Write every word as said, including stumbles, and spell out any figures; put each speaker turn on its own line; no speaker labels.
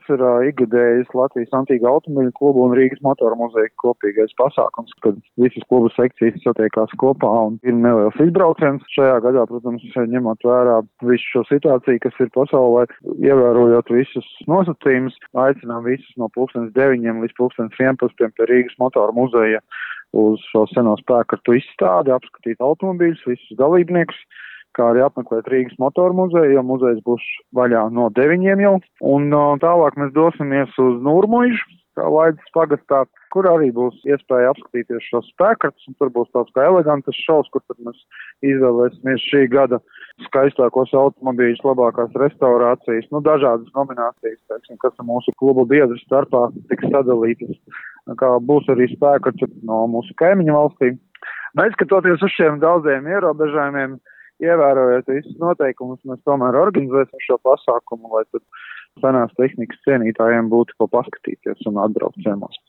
Tas ir uh, ikgadējs Latvijas Antīgo automobiļu klubu un Rīgas motoru muzeja kopīgais pasākums, kad visas klubu sekcijas satiekās kopā un ir neliels izbrauciens. Šajā gadā, protams, ņemot vērā visu šo situāciju, kas ir pasaulē, ievērojot visus nosacījumus, aicinām visus no pulkstens deviņiem līdz pulkstens vienpadsmitiem pie Rīgas motoru muzeja uz šo seno spēkkartu izstādi, apskatīt automobīļus, visus dalībniekus, kā arī apmeklēt Rīgas motoru muzeju, jo muzejs būs vaļā no deviņiem jau. Un uh, tālāk mēs dosimies uz Nūrmuižu, kā Laidas pagastā, kur arī būs iespēja apskatīties šos spēkkartus, un tur būs tāds kā elegantas šovs, kur tad mēs izvēlēsimies šī gada skaistākos automobīļus, labākās restaurācijas, nu dažādas nominācijas, teiksim, kas mūsu klubu biedru starpā tiks sadalītas, kā būs arī spēkkarti no mūsu kaimiņu valstīm. Neskatoties uz šiem daudziem ierobežojumiem, ievērojot visus noteikumus, mēs tomēr organizēsim šo pasākumu, lai tad senās tehnikas cienītājiem būtu ko paskatīties un atbraukt ciemos.